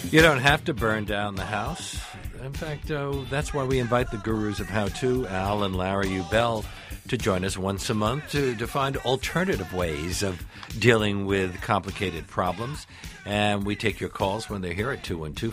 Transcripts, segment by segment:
You don't have to burn down the house. In fact, that's why we invite the gurus of how-to, Al and Larry Ubell, to join us once a month to find alternative ways of dealing with complicated problems. And we take your calls when they're here at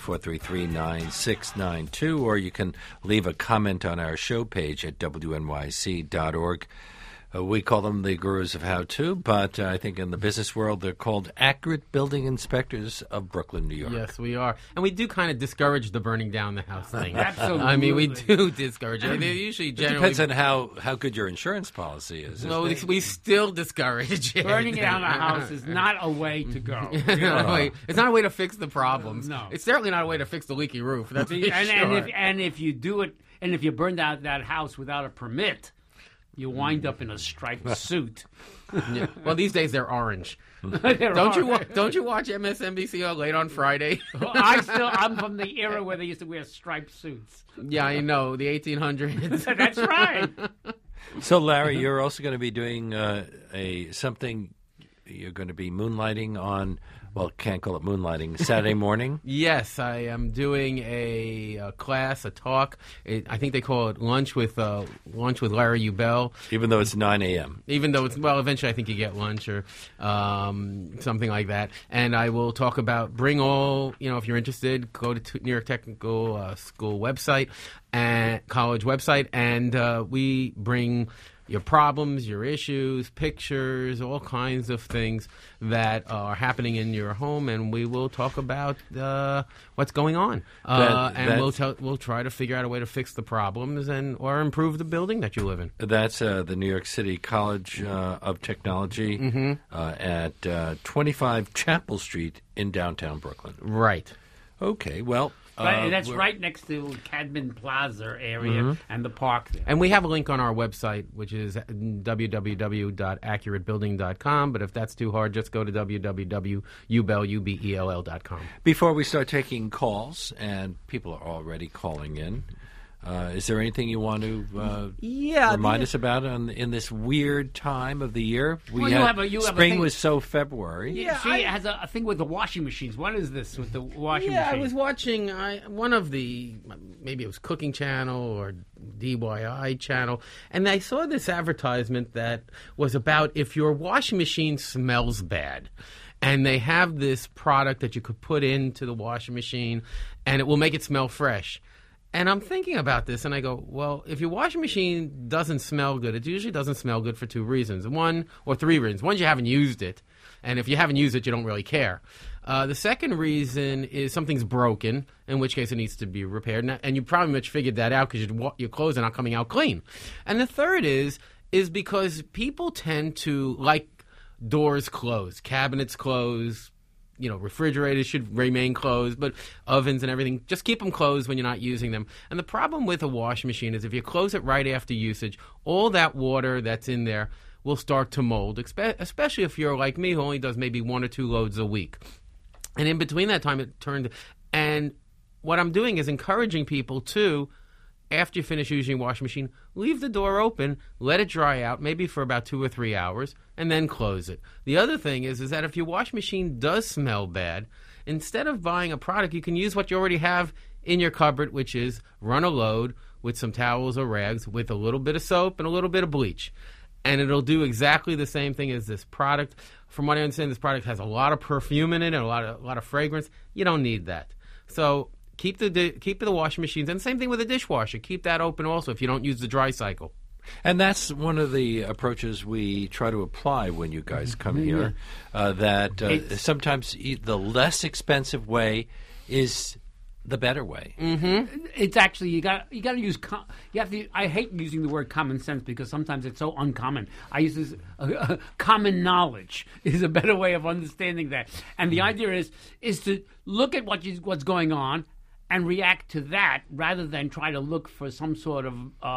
212-433-9692, or you can leave a comment on our show page at wnyc.org. We call them the gurus of how-to, but I think in the business world they're called accurate building inspectors of Brooklyn, New York. Yes, we are. And we do kind of discourage the burning down the house thing. Absolutely. I mean, we do discourage it. They usually generally... It depends on how good your insurance policy is. No, we still discourage it. Burning down a house is not a way to go. It's not a way to fix the problems. No. It's certainly not a way to fix the leaky roof. That's for sure. And if you do it, and if you burn down that house without a permit, you wind up in a striped suit. Yeah. Well, these days they're orange. Don't you watch MSNBC late on Friday? I'm from the era where they used to wear striped suits. Yeah, I know, the 1800s. That's right. So, Larry, you're also going to be doing something. You're going to be moonlighting on. Well, can't call it moonlighting. Saturday morning? Yes, I am doing a class, a talk. I think they call it lunch with Larry Ubell. Even though it's 9 a.m. Even though eventually I think you get lunch or something like that. And I will talk about, if you're interested, go to New York Technical School website and college website, and we bring your problems, your issues, pictures, all kinds of things that are happening in your home, and we will talk about what's going on. We'll try to figure out a way to fix the problems or improve the building that you live in. That's the New York City College of Technology at 25 Chapel Street in downtown Brooklyn. Right. Okay, well... that's right next to Cadman Plaza area and the park there. And we have a link on our website, which is www.accuratebuilding.com. But if that's too hard, just go to www.ubell.com. Before we start taking calls, and people are already calling in, is there anything you want to remind us about in this weird time of the year? Spring was so February. Yeah, she has a thing with the washing machines. What is this with the washing machine? Yeah, I was watching one of the, maybe it was Cooking Channel or DIY Channel, and I saw this advertisement that was about if your washing machine smells bad. And they have this product that you could put into the washing machine, and it will make it smell fresh. And I'm thinking about this, and I go, well, if your washing machine doesn't smell good, it usually doesn't smell good for 2 reasons. 3 reasons. One, you haven't used it, and if you haven't used it, you don't really care. The second reason is something's broken, in which case it needs to be repaired. And you probably much figured that out because your clothes are not coming out clean. And the third is because people tend to like doors closed, cabinets closed, refrigerators should remain closed, but ovens and everything, just keep them closed when you're not using them. And the problem with a washing machine is if you close it right after usage, all that water that's in there will start to mold, especially if you're like me who only does maybe 1 or 2 loads a week. And in between that time, it turned... And what I'm doing is encouraging people to, after you finish using your washing machine, leave the door open, let it dry out, maybe for about 2 or 3 hours, and then close it. The other thing is that if your washing machine does smell bad, instead of buying a product, you can use what you already have in your cupboard, which is run a load with some towels or rags with a little bit of soap and a little bit of bleach. And it'll do exactly the same thing as this product. From what I understand, this product has a lot of perfume in it and a lot of fragrance. You don't need that. So keep the washing machines, and same thing with the dishwasher. Keep that open also if you don't use the dry cycle. And that's one of the approaches we try to apply when you guys come here, sometimes the less expensive way is the better way. Mm-hmm. It's actually you got to use. I hate using the word common sense because sometimes it's so uncommon. I use this common knowledge is a better way of understanding that. And the idea is to look at what's going on and react to that rather than try to look for some sort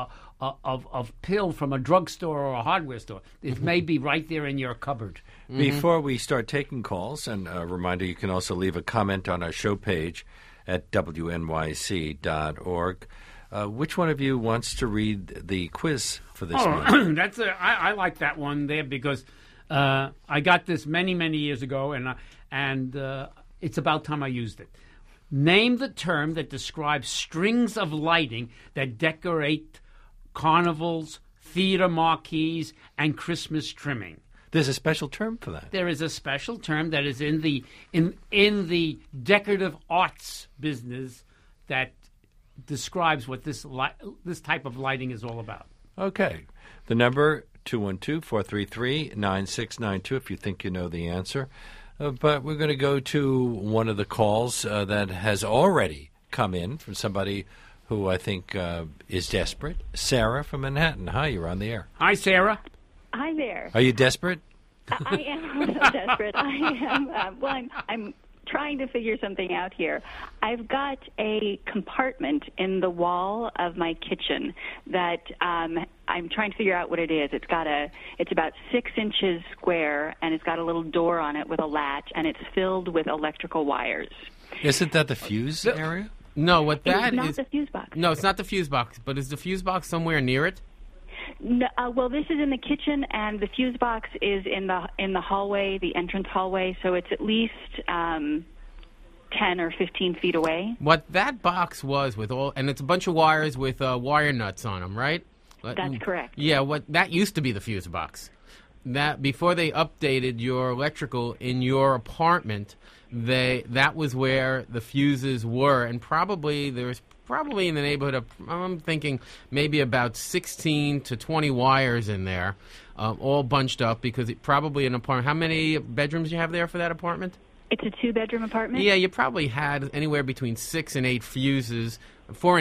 of pill from a drugstore or a hardware store. It may be right there in your cupboard. Mm-hmm. Before we start taking calls, and a reminder, you can also leave a comment on our show page at wnyc.org. Which one of you wants to read the quiz for this month? I like that one there because I got this many, many years ago, and it's about time I used it. Name the term that describes strings of lighting that decorate carnivals, theater marquees, and Christmas trimming. There's a special term for that. There is a special term that is in the decorative arts business that describes what this type of lighting is all about. Okay. The number 212-433-9692 if you think you know the answer. But we're going to go to one of the calls that has already come in from somebody who I think is desperate. Sarah from Manhattan. Hi, you're on the air. Hi, Sarah. Hi there. Are you desperate? I am so desperate. I am. I'm trying to figure something out here. I've got a compartment in the wall of my kitchen that I'm trying to figure out what it is. It's about 6 inches square, and it's got a little door on it with a latch, and it's filled with electrical wires. Isn't that the fuse area? No, what that It's not is. the fuse box. No, it's not the fuse box, but is the fuse box somewhere near it? No, well, this is in the kitchen, and the fuse box is in the hallway, the entrance hallway. So it's at least 10 or 15 feet away. What that box was with and it's a bunch of wires with wire nuts on them, right? That's correct. Yeah, that used to be the fuse box. That before they updated your electrical in your apartment, that was where the fuses were, and there's probably in the neighborhood of, I'm thinking maybe about 16 to 20 wires in there, all bunched up because probably an apartment. How many bedrooms do you have there for that apartment? It's a 2-bedroom apartment? Yeah, you probably had anywhere between 4 and 8 fuses for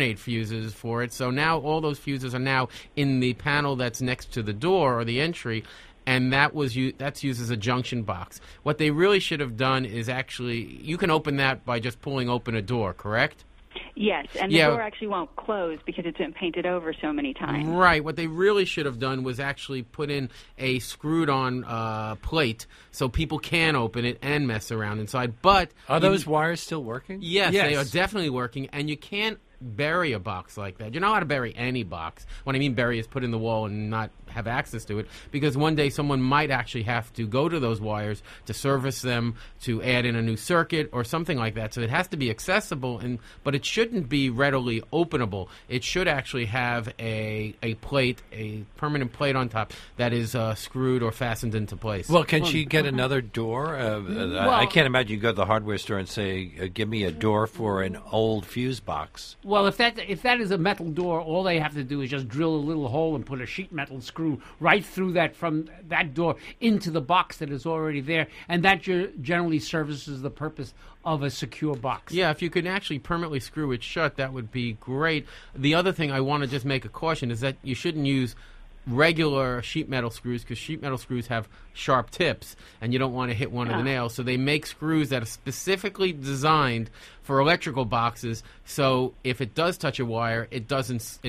it. So now all those fuses are now in the panel that's next to the door or the entry, and that's used as a junction box. What they really should have done is you can open that by just pulling open a door, correct? Yes, and the door actually won't close because it's been painted over so many times. Right. What they really should have done was actually put in a screwed-on plate so people can open it and mess around inside. But are those wires still working? Yes, they are definitely working, and you can't bury a box like that. You know how to bury any box. What I mean bury is put in the wall and not have access to it, because one day someone might actually have to go to those wires to service them, to add in a new circuit or something like that. So it has to be accessible, but it shouldn't be readily openable. It should actually have a plate, a permanent plate on top that is screwed or fastened into place. Well, can she get another door? I can't imagine you go to the hardware store and say, give me a door for an old fuse box. Well, if that is a metal door, all they have to do is just drill a little hole and put a sheet metal screw right through from that door into the box that is already there, and that generally services the purpose of a secure box. Yeah, if you could actually permanently screw it shut, that would be great. The other thing I want to just make a caution is that you shouldn't use regular sheet metal screws, because sheet metal screws have sharp tips and you don't want to hit one of the nails. So they make screws that are specifically designed for electrical boxes, so if it does touch a wire, it doesn't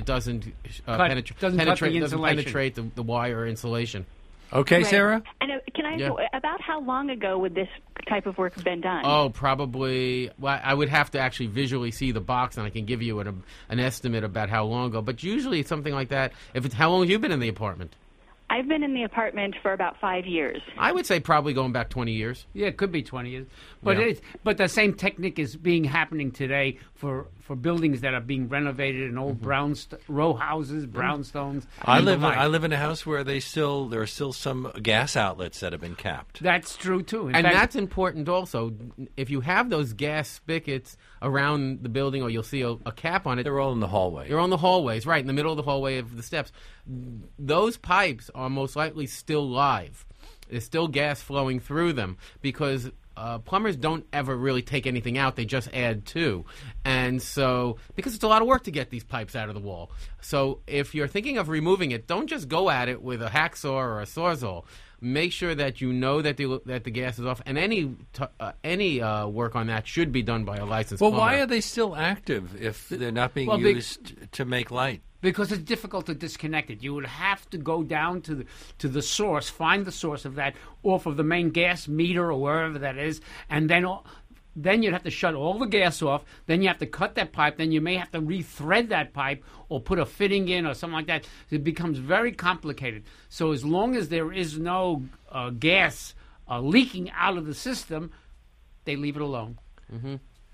penetrate the wire insulation. Okay, right. Sarah? And can I ask about how long ago would this type of work have been done? Oh, probably. Well, I would have to actually visually see the box, and I can give you an estimate about how long ago. But usually it's something like that. How long have you been in the apartment? I've been in the apartment for about 5 years. I would say probably going back 20 years. Yeah, it could be 20 years. But but the same technique is happening today for buildings that are being renovated in old row houses, brownstones. I live in a house where there are still some gas outlets that have been capped. That's true too. And that's important also. If you have those gas spigots around the building, or you'll see a cap on it. They're all in the hallway. They're on the hallways, right, in the middle of the hallway of the steps. Those pipes are most likely still live. There's still gas flowing through them, because plumbers don't ever really take anything out. They just add to. And so, because it's a lot of work to get these pipes out of the wall. So if you're thinking of removing it, don't just go at it with a hacksaw or a sawzall. Make sure that you know that the gas is off, and any work on that should be done by a licensed plumber. Well, why are they still active if they're not being used to make light? Because it's difficult to disconnect it. You would have to go down to the source, find the source of that off of the main gas meter or wherever that is, and then you'd have to shut all the gas off. Then you have to cut that pipe. Then you may have to rethread that pipe or put a fitting in or something like that. It becomes very complicated. So as long as there is no gas leaking out of the system, they leave it alone. Mm-hmm.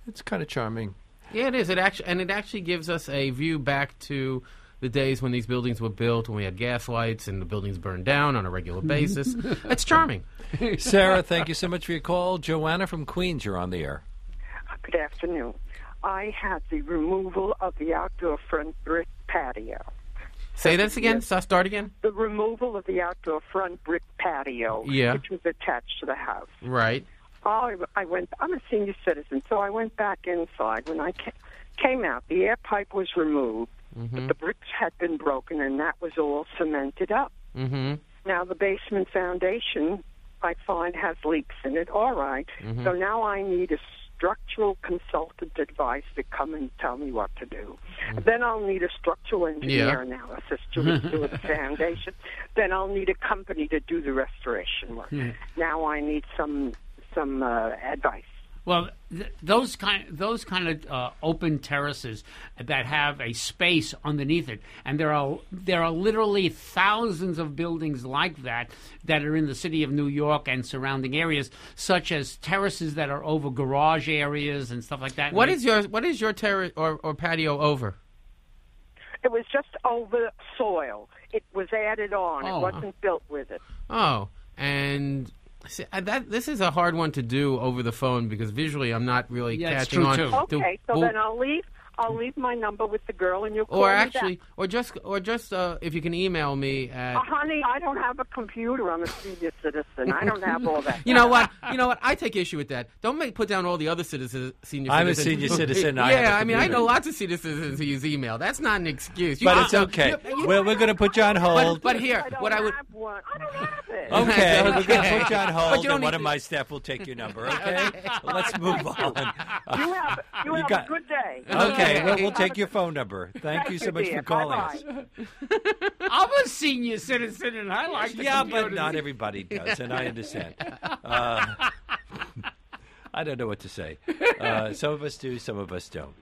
It's kind of charming. Yeah, it is. It actually gives us a view back to the days when these buildings were built, when we had gas lights and the buildings burned down on a regular basis. It's charming. Sarah, thank you so much for your call. Joanna from Queens, you're on the air. Good afternoon. I had the removal of the outdoor front brick patio. Say this again. Start again. The removal of the outdoor front brick patio, which was attached to the house. Right. I'm a senior citizen, so I went back inside. When I came out, the air pipe was removed, but the bricks had been broken, and that was all cemented up. Mm-hmm. Now the basement foundation, I find, has leaks in it. All right. So now I need a structural consultant advice to come and tell me what to do. Then I'll need a structural engineer analysis to do the foundation. Then I'll need a company to do the restoration work. Now I need some advice. Well, those kind of open terraces that have a space underneath it, and there are literally thousands of buildings like that are in the city of New York and surrounding areas, such as terraces that are over garage areas and stuff like that. What is your terrace or patio over? It was just over soil. It was added on. It wasn't built with it. Oh, and. See, this is a hard one to do over the phone because visually I'm not really catching on. Too. Okay, so then I'll leave my number with the girl, and you'll call me back. or just if you can email me at. Honey, I don't have a computer. I'm a senior citizen. I don't have all that. You know what? I take issue with that. Don't put down all the other senior citizens. I'm a senior citizen. I know lots of senior citizens who use email. That's not an excuse. But it's okay. We're going to put you on hold. But here, I don't have it. Okay, we're going to put you on hold, and one of my staff will take your number. Okay, let's move on. You have a good day. Okay, we'll take your phone number. Thank you so much for calling us. I'm a senior citizen, and I like the computers. But not everybody does, and I understand. I don't know what to say. Some of us do, some of us don't.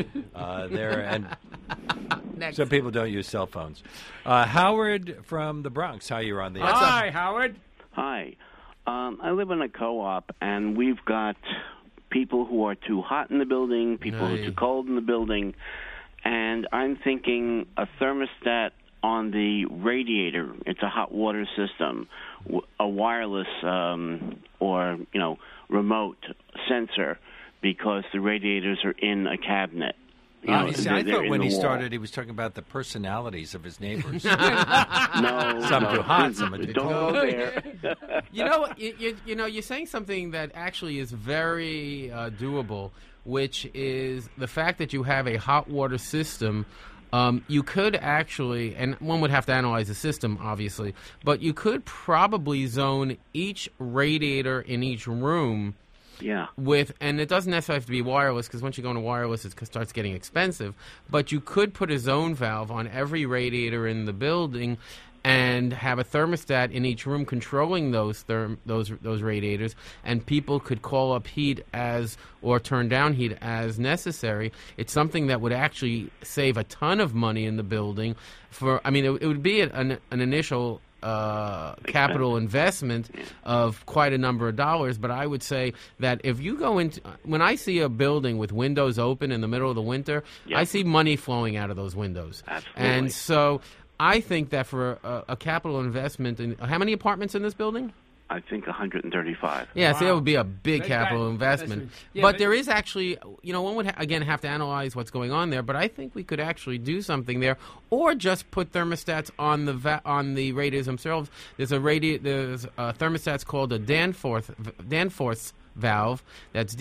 Some people don't use cell phones. Howard from the Bronx, how you're on the air? Hi, Howard. Hi. I live in a co-op, and we've got people who are too hot in the building, people who are too cold in the building, and I'm thinking a thermostat on the radiator. It's a hot water system, a wireless or remote sensor, because the radiators are in a cabinet. I thought when he started, he was talking about the personalities of his neighbors. No, some too hot, some too don't cold. go there. You're saying something that actually is very doable, which is the fact that you have a hot water system. You could actually, and one would have to analyze the system, obviously, but you could probably zone each radiator in each room. Yeah. And it doesn't necessarily have to be wireless, because once you go into wireless, it starts getting expensive. But you could put a zone valve on every radiator in the building and have a thermostat in each room controlling those radiators, and people could call up heat or turn down heat as necessary. It's something that would actually save a ton of money in the building. It would be an initial capital investment of quite a number of dollars, but I would say that if you go into, when I see a building with windows open in the middle of the winter, I see money flowing out of those windows. Absolutely. And so I think that for a capital investment, how many apartments in this building? I think 135. Yeah, so it would be a big capital investment. Yeah, but there is actually, one would, again, have to analyze what's going on there, but I think we could actually do something there, or just put thermostats on the radiators themselves. There's thermostats called a Danforth valve. That's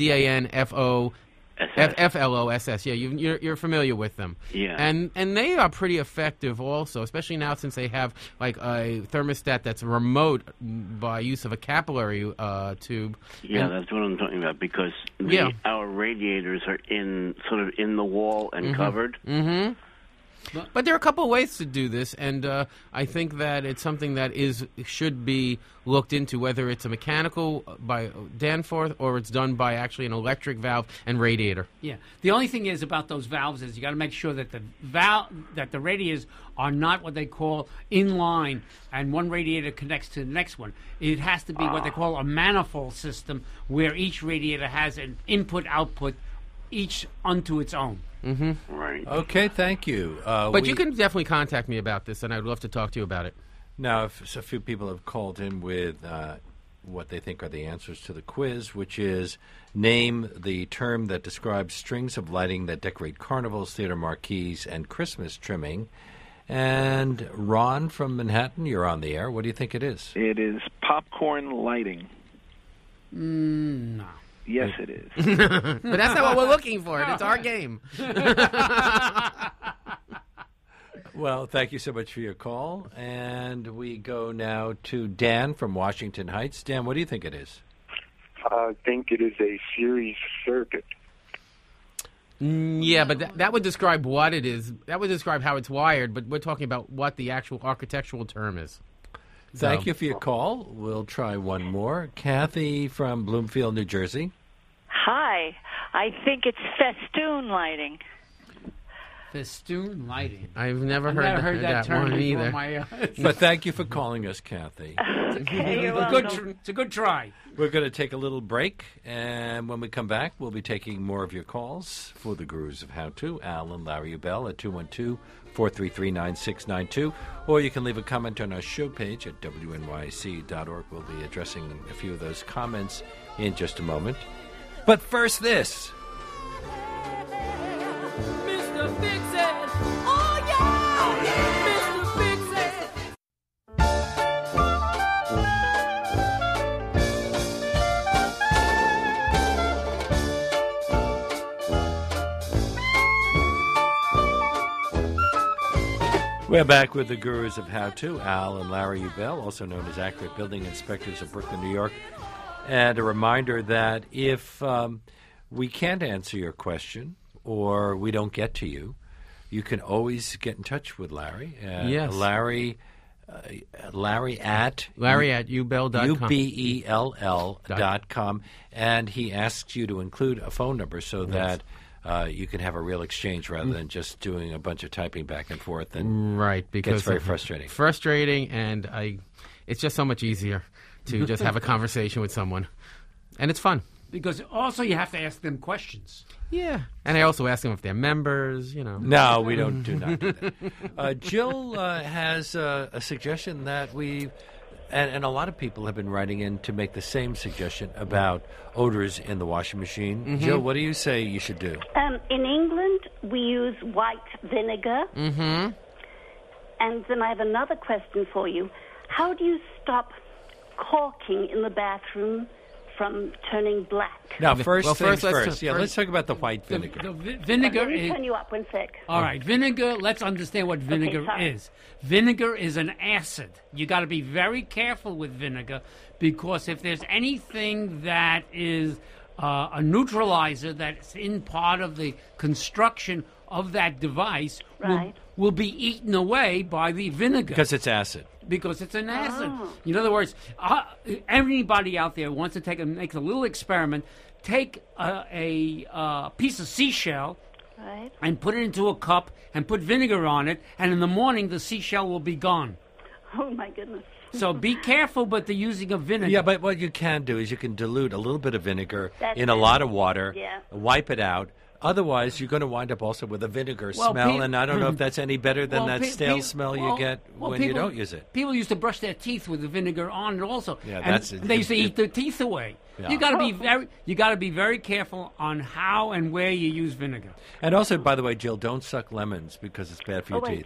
FLOSS. Yeah, you're familiar with them. Yeah. And they are pretty effective also, especially now since they have like a thermostat that's remote by use of a capillary tube. Yeah, that's what I'm talking about, because our radiators are in the wall and covered. Mm-hmm. But there are a couple of ways to do this, and I think that it's something that should be looked into, whether it's a mechanical by Danforth or it's done by actually an electric valve and radiator. Yeah. The only thing is about those valves is you got to make sure that the radiators are not what they call in line, and one radiator connects to the next one. It has to be what they call a manifold system, where each radiator has an input-output each unto its own. Right. Okay, thank you. But you can definitely contact me about this, and I'd love to talk to you about it. Now, a few people have called in with what they think are the answers to the quiz, which is name the term that describes strings of lighting that decorate carnivals, theater marquees, and Christmas trimming. And Ron from Manhattan, you're on the air. What do you think it is? It is popcorn lighting. No. Yes, it is. But that's not what we're looking for. It's our game. Well, thank you so much for your call. And we go now to Dan from Washington Heights. Dan, what do you think it is? I think it is a series circuit. Yeah, but that would describe what it is. That would describe how it's wired, but we're talking about what the actual architectural term is. Thank you for your call. We'll try one more. Kathy from Bloomfield, New Jersey. Hi. I think it's festoon lighting. Festoon lighting. I've never heard that term one before. either. But thank you for calling us, Kathy. Okay, you're It's a good try. We're going to take a little break, and when we come back, we'll be taking more of your calls for the Gurus of How To, Al and Larry Ubell at 212-433-9692, or you can leave a comment on our show page at wnyc.org. We'll be addressing a few of those comments in just a moment. But first, this. Mr. Fix-It! Oh, yeah! Mr. Fix-It! We're back with the Gurus of How To, Al and Larry Ubell, also known as Accurate Building Inspectors of Brooklyn, New York. And a reminder that if we can't answer your question or we don't get to you, you can always get in touch with Larry. Yes. Larry at ubell.com. ubell.com. And he asks you to include a phone number so that you can have a real exchange rather than just doing a bunch of typing back and forth. And Right, because it's very frustrating. Frustrating, and it's just so much easier to just have a conversation with someone. And it's fun. Because also you have to ask them questions. Yeah. And I also ask them if they're members, you know. No, we do not do that. Jill has a suggestion that and a lot of people have been writing in to make the same suggestion about odors in the washing machine. Mm-hmm. Jill, what do you say you should do? In England, we use white vinegar. Mm-hmm. And then I have another question for you. How do you stop caulking in the bathroom from turning black? Now, let's talk about the white The vinegar. vinegar Let me is... turn you up one sec. All right, vinegar, let's understand what vinegar sorry. is. Vinegar is an acid. You got to be very careful with vinegar because if there's anything that is a neutralizer that's in part of the construction of that device Right. will be eaten away by the vinegar. Because it's acid. Because it's an acid. Oh. In other words, anybody out there wants to make a little experiment, take a piece of seashell Right. and put it into a cup and put vinegar on it, and in the morning the seashell will be gone. Oh, my goodness. So be careful with the using of vinegar. Yeah, but what you can do is you can dilute a little bit of vinegar That's in a it. lot of water, Yeah. wipe it out. Otherwise, you're going to wind up also with a vinegar Well, smell, and I don't know if that's any better than that stale smell you get when you people- don't use it. People used to brush their teeth with the vinegar on it also. Yeah, and that's- they used to eat their teeth away. Yeah. You got to be very careful on how and where you use vinegar. And also, by the way, Jill, don't suck lemons because it's bad for your Oh, I teeth.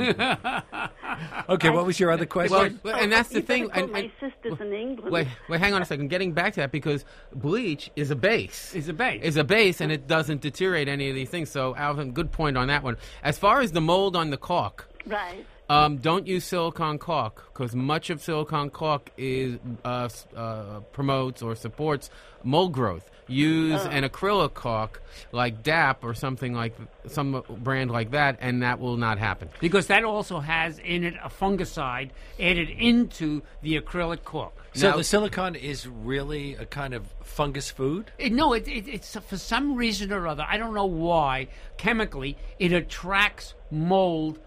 do. Okay, what was your other question? Well, and that's the You better thing. call my sisters in England. Wait, hang on a second. Getting back to that, because bleach is a base. It's a base. Is a base, and it doesn't deteriorate any of these things. So, Alvin, good point on that one. As far as the mold on the caulk, Right. don't use silicone caulk, because much of silicone caulk is promotes or supports mold growth. Use an acrylic caulk like DAP or something like some brand like that, and that will not happen. Because that also has in it a fungicide added into the acrylic caulk. So Now- the silicone is really a kind of fungus food? It's for some reason or other, I don't know why, chemically, it attracts mold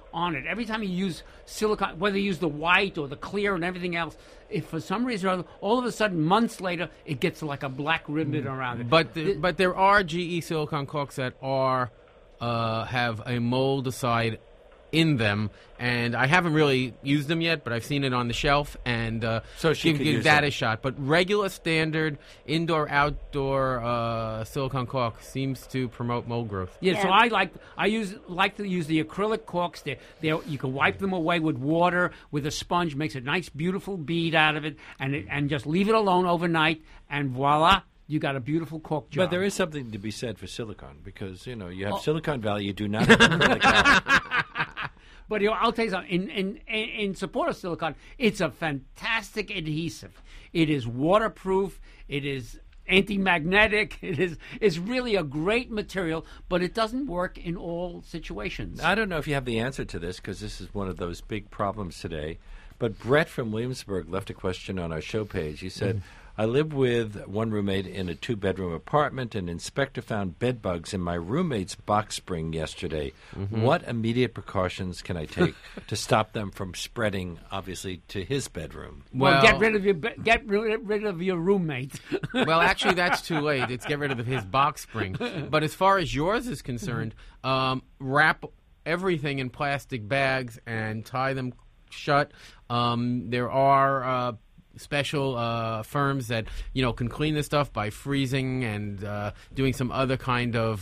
on it. Every time you use silicone, whether you use the white or the clear and everything else, if for some reason or other, all of a sudden, months later, it gets like a black ribbon around it. But there are GE silicone caulks that are have a moldicide in them, and I haven't really used them yet, but I've seen it on the shelf, and so she could give use that them. a shot. But regular, standard, indoor-outdoor silicone caulk seems to promote mold growth. Yeah, so I like to use the acrylic caulks. You can wipe them away with water, with a sponge, makes a nice, beautiful bead out of it, and just leave it alone overnight, and voila. You got a beautiful caulk job. But there is something to be said for silicone because, you have Silicon Valley, you do not have acrylic Valley. But I'll tell you something. In support of silicone, it's a fantastic adhesive. It is waterproof. It is anti-magnetic. It's really a great material, but it doesn't work in all situations. I don't know if you have the answer to this because this is one of those big problems today. But Brett from Williamsburg left a question on our show page. He said, I live with one roommate in a 2-bedroom apartment. An inspector found bed bugs in my roommate's box spring yesterday. What immediate precautions can I take to stop them from spreading, obviously, to his bedroom? Well, get rid of your roommate. Well, actually, that's too late. It's get rid of his box spring. But as far as yours is concerned, wrap everything in plastic bags and tie them shut. There are special firms that can clean this stuff by freezing and doing some other kind of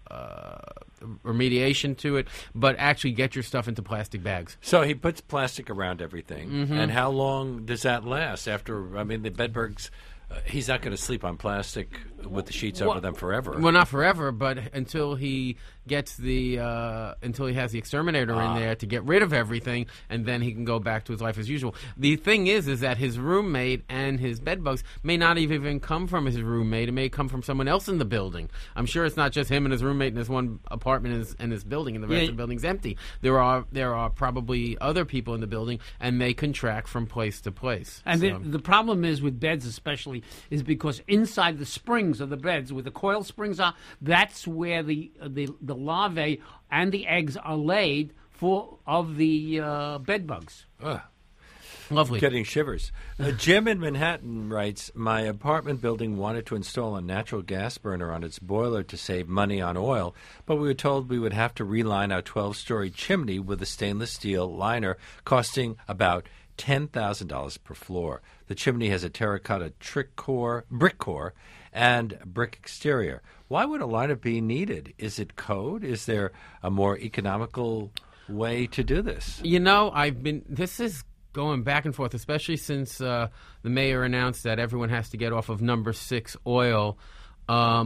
remediation to it, but actually get your stuff into plastic bags. So he puts plastic around everything, and how long does that last? After, I mean, the bedbugs, he's not going to sleep on plastic with the sheets over them forever. Well, not forever, but until he gets until he has the exterminator in there to get rid of everything, and then he can go back to his life as usual. The thing is that his roommate and his bedbugs may not even come from his roommate. It may come from someone else in the building. I'm sure it's not just him and his roommate in this one apartment in this building, and the rest of the building's empty. There are probably other people in the building, and they can track from place to place. And the problem is with beds especially is because inside the springs of the beds, where the coil springs are, that's where the larvae and the eggs are laid of the bed bugs. Lovely. Getting shivers. Jim in Manhattan writes, my apartment building wanted to install a natural gas burner on its boiler to save money on oil, but we were told we would have to reline our 12-story chimney with a stainless steel liner costing about $10,000 per floor. The chimney has a terracotta brick core, and brick exterior. Why would a liner be needed? Is it code? Is there a more economical way to do this? This is going back and forth, especially since the mayor announced that everyone has to get off of number 6 oil. I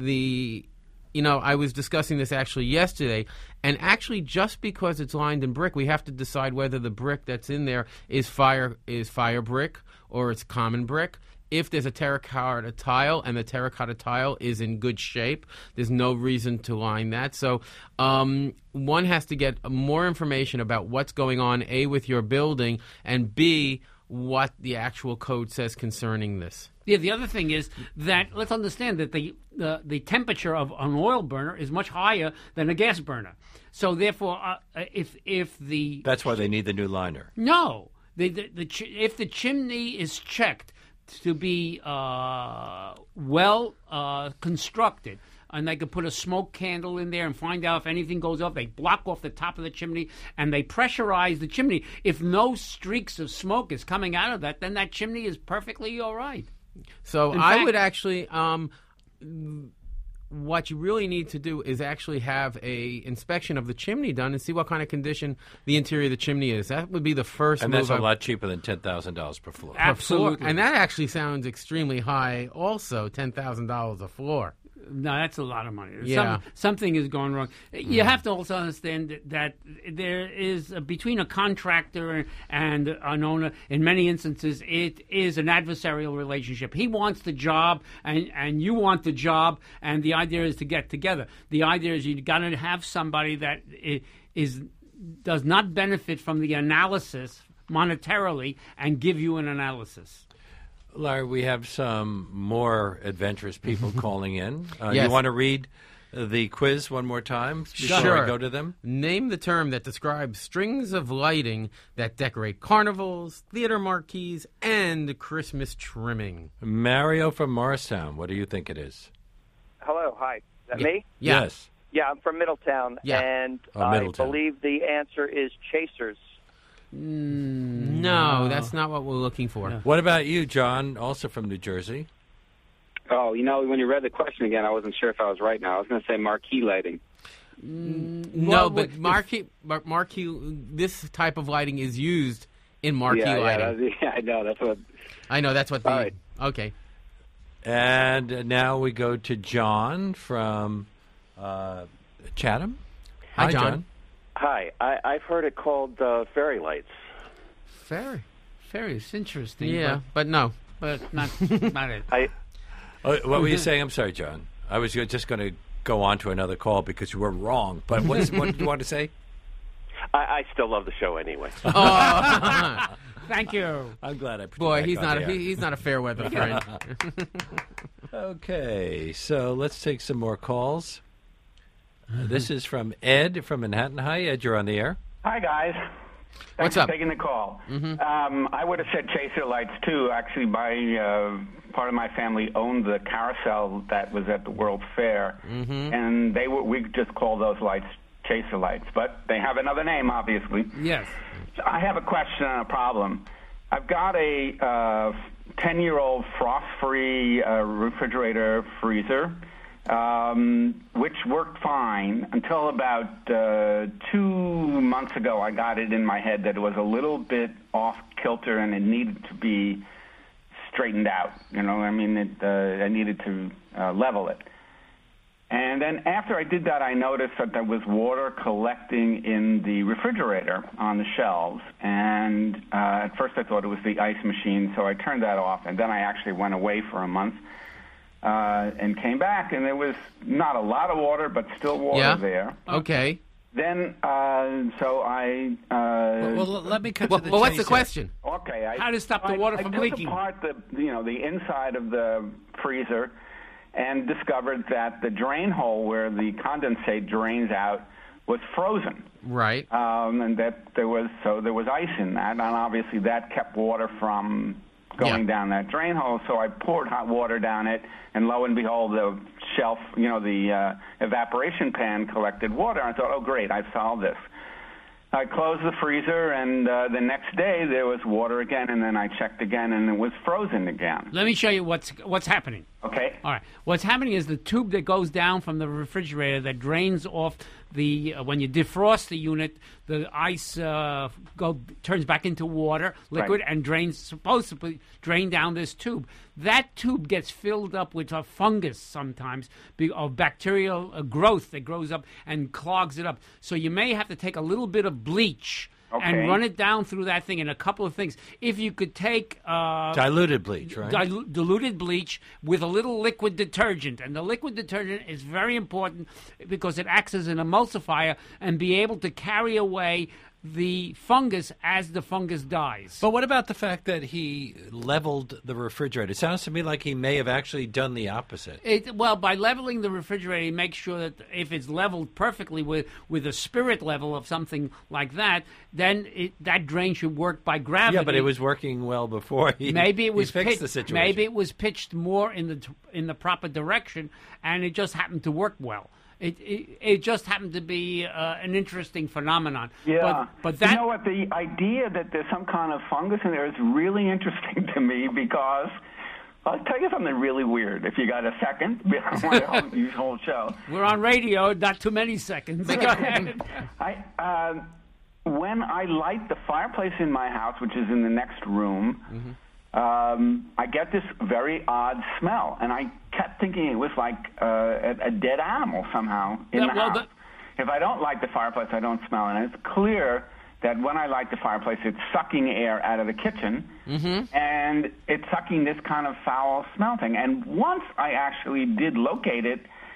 was discussing this actually yesterday, and actually just because it's lined in brick, we have to decide whether the brick that's in there is fire brick or it's common brick. If there's a terracotta tile and the terracotta tile is in good shape, there's no reason to line that. So one has to get more information about what's going on, A, with your building, and B, what the actual code says concerning this. Yeah, the other thing is that let's understand that the temperature of an oil burner is much higher than a gas burner. So therefore, if the... That's why they need the new liner. No. If the chimney is checked to be constructed, and they could put a smoke candle in there and find out if anything goes off. They block off the top of the chimney, and they pressurize the chimney. If no streaks of smoke is coming out of that, then that chimney is perfectly all right. So I would actually... what you really need to do is actually have a inspection of the chimney done and see what kind of condition the interior of the chimney is. That would be the first move. And that's a lot cheaper than $10,000 per floor. Absolutely. And that actually sounds extremely high also, $10,000 a floor. No, that's a lot of money. Yeah. Something is going wrong. You have to also understand that there is, between a contractor and an owner, in many instances, it is an adversarial relationship. He wants the job, and you want the job, and the idea is to get together. The idea is you've got to have somebody that does not benefit from the analysis monetarily and give you an analysis. Larry, we have some more adventurous people calling in. Yes. You want to read the quiz one more time before Sure. I go to them? Name the term that describes strings of lighting that decorate carnivals, theater marquees, and Christmas trimming. Mario from Morristown, what do you think it is? Hello, hi. Is that me? Yeah. Yes. Yeah, I'm from Middletown, Yeah. and Middletown. I believe the answer is chasers. No, that's not what we're looking for. What about you, John, also from New Jersey? Oh, when you read the question again, I wasn't sure if I was right now. I was going to say marquee lighting. No, but marquee, this type of lighting is used in marquee lighting. I know. That's what. I know, that's what the... All right. Okay. And now we go to John from Chatham. Hi, John. Hi, I've heard it called fairy lights. Fairy. It's interesting. Yeah, but no. But not it. What were you saying? I'm sorry, John. I was just going to go on to another call because you were wrong. But what did you want to say? I still love the show anyway. Thank you. I'm glad I put Boy, you back he's not a fair weather friend. Okay, so let's take some more calls. This is from Ed from Manhattan. Hi, Ed. You're on the air. Hi, guys. Thanks What's for up? taking the call. Mm-hmm. I would have said chaser lights, too. Actually, part of my family owned the carousel that was at the World's Fair, and we just call those lights chaser lights. But they have another name, obviously. Yes. I have a question and a problem. I've got a 10-year-old frost-free refrigerator freezer, which worked fine until about 2 months ago. I got it in my head that it was a little bit off kilter and it needed to be straightened out. I needed to level it. And then after I did that, I noticed that there was water collecting in the refrigerator on the shelves. And at first I thought it was the ice machine, so I turned that off. And then I actually went away for a month and came back, and there was not a lot of water, but still water there. Okay. Then, so I... well, let me cut to the Well, what's chase the here. question? Okay. How to stop the water from leaking? I took apart the inside of the freezer and discovered that the drain hole where the condensate drains out was frozen. Right. And that there was ice in that, and obviously that kept water from going down that drain hole. So I poured hot water down it, and lo and behold, the shelf, the evaporation pan collected water. I thought, oh great, I've solved this. I closed the freezer, and the next day there was water again, and then I checked again, and it was frozen again. Let me show you what's happening. Okay. All right. What's happening is the tube that goes down from the refrigerator that drains off when you defrost the unit, the ice turns back into water, liquid, and supposed to drain down this tube. That tube gets filled up with a fungus sometimes, of bacterial growth that grows up and clogs it up. So you may have to take a little bit of bleach and run it down through that thing, and a couple of things. If you could take... diluted bleach, right? Diluted bleach with a little liquid detergent. And the liquid detergent is very important because it acts as an emulsifier and be able to carry away the fungus as the fungus dies. But what about the fact that he leveled the refrigerator? It sounds to me like he may have actually done the opposite. Well, by leveling the refrigerator, he makes sure that if it's leveled perfectly with a spirit level of something like that, then that drain should work by gravity. Yeah, but it was working well before he fixed the situation. Maybe it was pitched more in the proper direction, and it just happened to work well. It just happened to be an interesting phenomenon. Yeah, but that... You know what? The idea that there's some kind of fungus in there is really interesting to me because I'll tell you something really weird. If you got a second, I don't want to use the whole show. We're on radio, not too many seconds. Go ahead. When I light the fireplace in my house, which is in the next room, I get this very odd smell, and I kept thinking it was like a dead animal somehow in the house. If I don't light the fireplace, I don't smell it. And it's clear that when I light the fireplace, it's sucking air out of the kitchen, and it's sucking this kind of foul smell thing. And once I actually did locate it,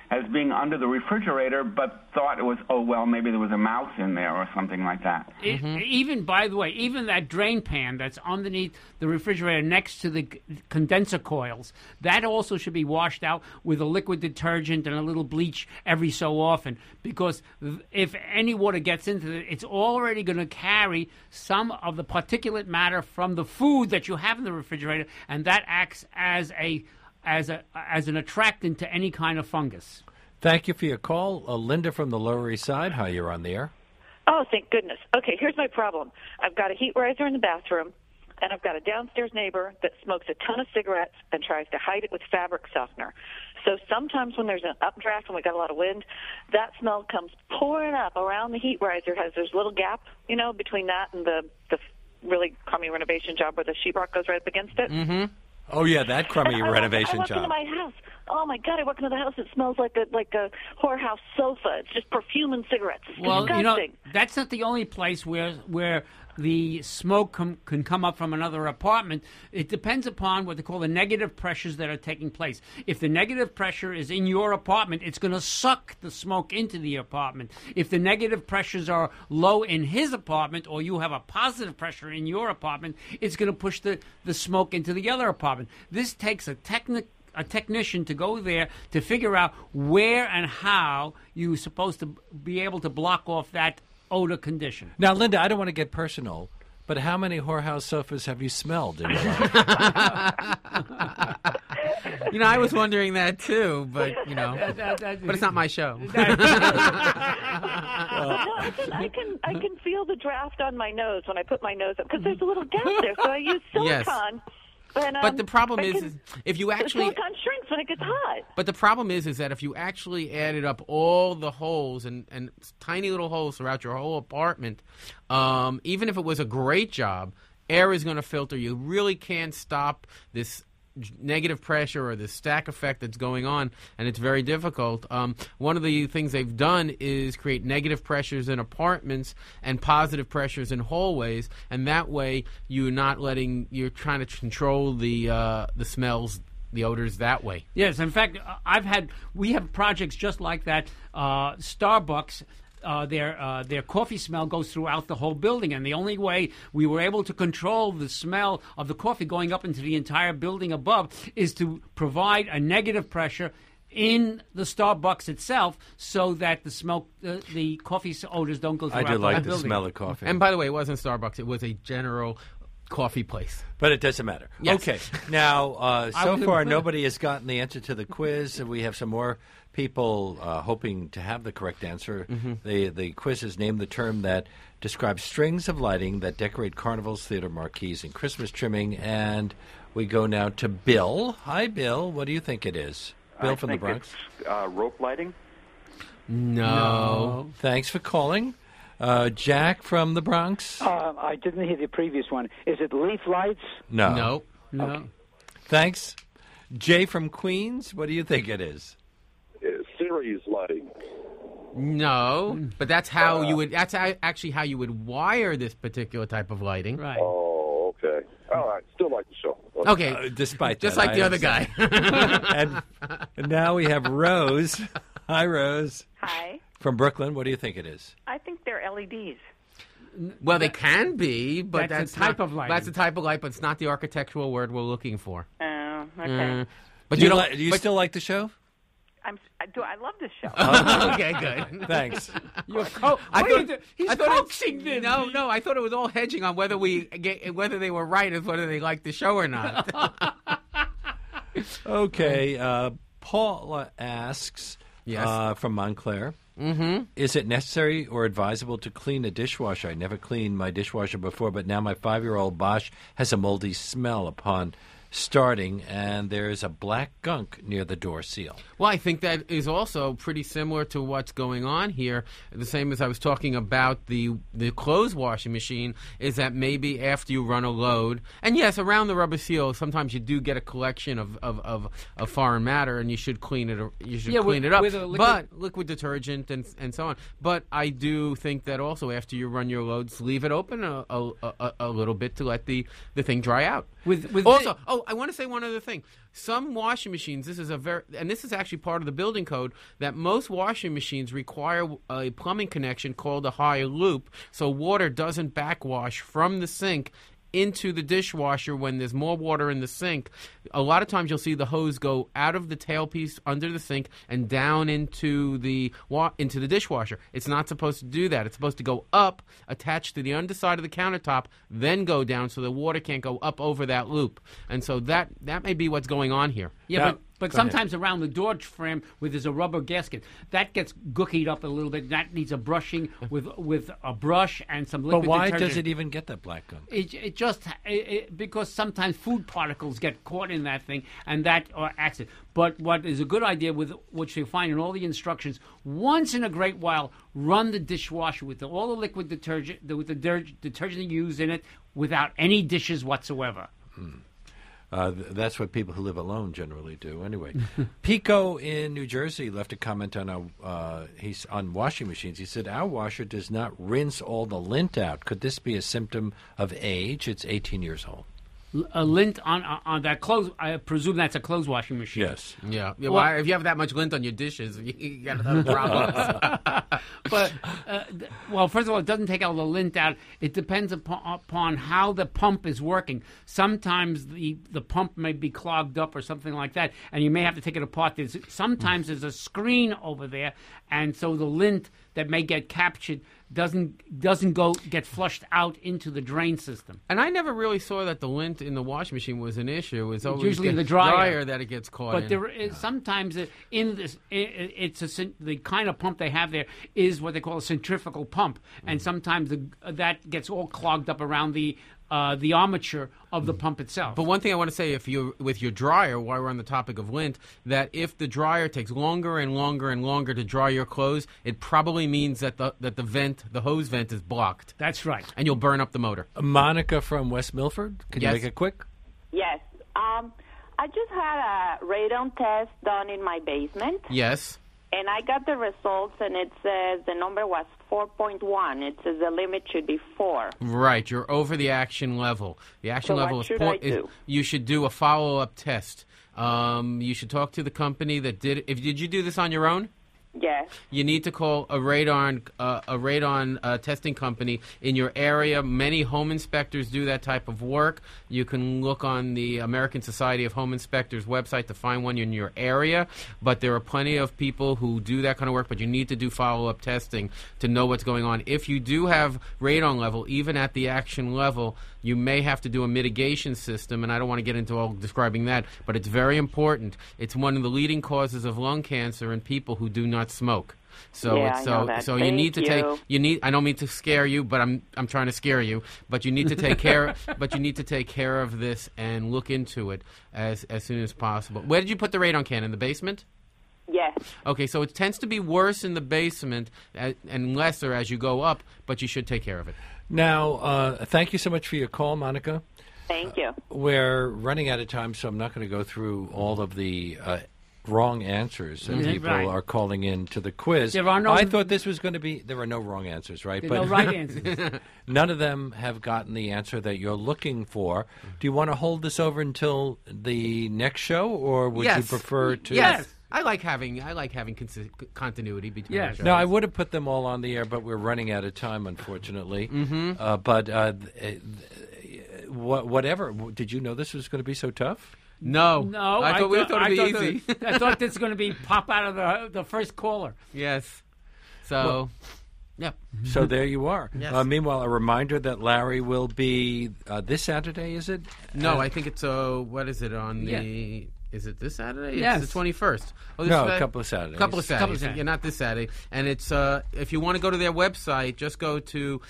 as being under the refrigerator, but thought it was, oh, well, maybe there was a mouse in there or something like that. Even, by the way, even that drain pan that's underneath the refrigerator next to the condenser coils, that also should be washed out with a liquid detergent and a little bleach every so often, because if any water gets into it, it's already going to carry some of the particulate matter from the food that you have in the refrigerator, and that acts as an attractant to any kind of fungus. Thank you for your call. Linda from the Lower East Side. Hi, you're on the air. Oh, thank goodness. Okay, here's my problem. I've got a heat riser in the bathroom, and I've got a downstairs neighbor that smokes a ton of cigarettes and tries to hide it with fabric softener. So sometimes when there's an updraft and we got a lot of wind, that smell comes pouring up around the heat riser. There's a little gap, between that and the really crummy renovation job where the sheetrock goes right up against it. Mm-hmm. Oh, yeah, that crummy renovation I walk job. into my house. Oh, my God, I walk into the house. It smells like a whorehouse sofa. It's just perfume and cigarettes. It's disgusting. That's not the only place where the smoke can come up from another apartment. It depends upon what they call the negative pressures that are taking place. If the negative pressure is in your apartment, it's going to suck the smoke into the apartment. If the negative pressures are low in his apartment, or you have a positive pressure in your apartment, it's going to push the smoke into the other apartment. This takes a technician to go there to figure out where and how you're supposed to be able to block off that odor condition. Now, Linda, I don't want to get personal, but how many whorehouse sofas have you smelled in your life? I was wondering that too, but but it's not my show. I can feel the draft on my nose when I put my nose up because there's a little gap there, so I use silicone. Yes. But the problem is if you actually the silicone shrinks when it gets hot. But the problem is that if you actually added up all the holes and tiny little holes throughout your whole apartment, even if it was a great job, air is going to filter. You really can't stop this negative pressure or the stack effect that's going on, and it's very difficult. One of the things they've done is create negative pressures in apartments and positive pressures in hallways, and that way you're trying to control the smells, the odors that way. Yes, in fact, we have projects just like that. Starbucks. Their coffee smell goes throughout the whole building, and the only way we were able to control the smell of the coffee going up into the entire building above is to provide a negative pressure in the Starbucks itself, so that the coffee odors don't go throughout the building. I do like the smell of coffee. And by the way, it wasn't Starbucks; it was a general coffee place. But it doesn't matter. Yes. Okay. Now, so far, nobody has gotten the answer to the quiz. We have some more people hoping to have the correct answer. Mm-hmm. The quiz has named the term that describes strings of lighting that decorate carnivals, theater marquees, and Christmas trimming. And we go now to Bill. Hi, Bill. What do you think it is? Bill from the Bronx. It's rope lighting. No. Thanks for calling. Jack from the Bronx. I didn't hear the previous one. Is it leaf lights? No. No. Okay. Thanks. Jay from Queens. What do you think it is? Series lighting. No, but that's how you would. That's actually how you would wire this particular type of lighting. Right. Oh, okay. All right. Still like the show. Okay. Despite just that, like the other guy. and now we have Rose. Hi, Rose. Hi. From Brooklyn. What do you think it is? I think they're LEDs. Well, they can be, but that's a type of light. That's a type of light, but it's not the architectural word we're looking for. Oh, okay. But do you still like the show? I love this show. Okay, good. Thanks. He's I thought coaxing them. No. I thought it was all hedging on whether they were right as whether they liked the show or not. Okay. Paula asks from Montclair. Mm-hmm. Is it necessary or advisable to clean a dishwasher? I never cleaned my dishwasher before, but now my 5-year-old Bosch has a moldy smell upon starting, and there's a black gunk near the door seal. Well, I think that is also pretty similar to what's going on here. The same as I was talking about the clothes washing machine, is that maybe after you run a load, and yes, around the rubber seal, sometimes you do get a collection of foreign matter, and you should clean it. Clean it up, with liquid detergent and so on. But I do think that also after you run your loads, leave it open a little bit to let the thing dry out. Oh, I want to say one other thing. Some washing machines, this is actually part of the building code, that most washing machines require a plumbing connection called a high loop, so water doesn't backwash from the sink into the dishwasher when there's more water in the sink. A lot of times you'll see the hose go out of the tailpiece under the sink and down into the dishwasher. It's not supposed to do that. It's supposed to go up, attach to the underside of the countertop, then go down so the water can't go up over that loop. And so that may be what's going on here. Yeah, but sometimes around the door frame where there's a rubber gasket, that gets gookied up a little bit. That needs a brushing with a brush and some liquid But why detergent. does it even get that black gunk? Because sometimes food particles get caught in that thing, and that acts it. But what is a good idea, with which you find in all the instructions, once in a great while, run the dishwasher with all the liquid detergent, with the detergent you use in it, without any dishes whatsoever. That's what people who live alone generally do. Anyway, Pico in New Jersey left a comment on on washing machines. He said, "Our washer does not rinse all the lint out. Could this be a symptom of age? It's 18 years old." A lint on that clothes. I presume that's a clothes washing machine. Yes. Yeah. Well, if you have that much lint on your dishes, you got other problems. But well, first of all, it doesn't take all the lint out. It depends upon how the pump is working. Sometimes the pump may be clogged up or something like that, and you may have to take it apart. Sometimes there's a screen over there, and so the lint that may get captured doesn't get flushed out into the drain system. And I never really saw that the lint in the washing machine was an issue. It was always usually in the dryer that it gets caught but in. there is sometimes in this, the kind of pump they have there is what they call a centrifugal pump, and sometimes that gets all clogged up around the armature of the pump itself. But one thing I want to say, with your dryer, while we're on the topic of lint, that if the dryer takes longer and longer and longer to dry your clothes, it probably means that the hose vent is blocked. That's right. And you'll burn up the motor. Monica from West Milford, can you make it quick? Yes. I just had a radon test done in my basement. Yes. And I got the results, and it says the number was 4.1. It says the limit should be 4. Right, you're over the action level. The action level what is should I do? You should do a follow-up test. You should talk to the company that did it. Did you do this on your own? Yes. You need to call a radon testing company in your area. Many home inspectors do that type of work. You can look on the American Society of Home Inspectors website to find one in your area. But there are plenty of people who do that kind of work, but you need to do follow-up testing to know what's going on. If you do have radon level, even at the action level, you may have to do a mitigation system, and I don't want to get into all describing that, but it's very important. It's one of the leading causes of lung cancer in people who do not smoke. So yeah, I know that. so you need to take I don't mean to scare you, but I'm trying to scare you, but you need to take care of this and look into it as soon as possible. Where did you put the radon can? In the basement? Yes. Okay, so it tends to be worse in the basement and lesser as you go up, but you should take care of it. Now, thank you so much for your call, Monica. Thank you. We're running out of time, so I'm not going to go through all of the wrong answers that people are calling in to the quiz. I thought this was going to be... There are no wrong answers, right? There are no right answers. None of them have gotten the answer that you're looking for. Do you want to hold this over until the next show, or would you prefer to... Yes. I like having continuity between the shows. No, I would have put them all on the air, but we're running out of time, unfortunately. Whatever. Did you know this was going to be so tough? No. I thought it would be easy. I thought this was going to be pop out of the first caller. Yes. So... Yep. So there you are. Yes. Meanwhile, a reminder that Larry will be this Saturday, is it? No, I think it's what is it on the... Is it this Saturday? Yes. It's the 21st. A couple of Saturdays. Couple of Saturdays. Yeah, not this Saturday. And it's if you want to go to their website, just go to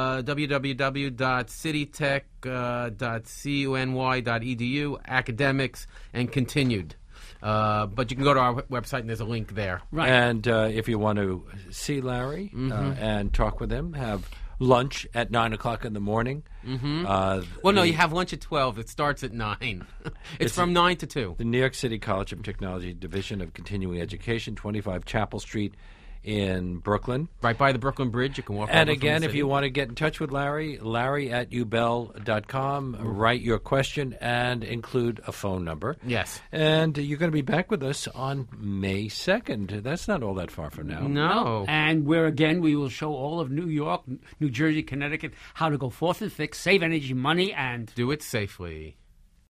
www.citytech.cuny.edu, academics, and continued. But you can go to our website, and there's a link there. Right. And if you want to see Larry and talk with him, have lunch at 9 o'clock in the morning. Well, no, you have lunch at 12. It starts at 9. It's from 9 to 2. The New York City College of Technology Division of Continuing Education, 25 Chapel Street in Brooklyn. Right by the Brooklyn Bridge. You can walk And over from again, the if city. you want to get in touch with Larry, larry@ubell.com. Write your question and include a phone number. Yes. And you're going to be back with us on May 2nd. That's not all that far from now. No. And where, again, we will show all of New York, New Jersey, Connecticut how to go forth and fix, save energy, money, and do it safely.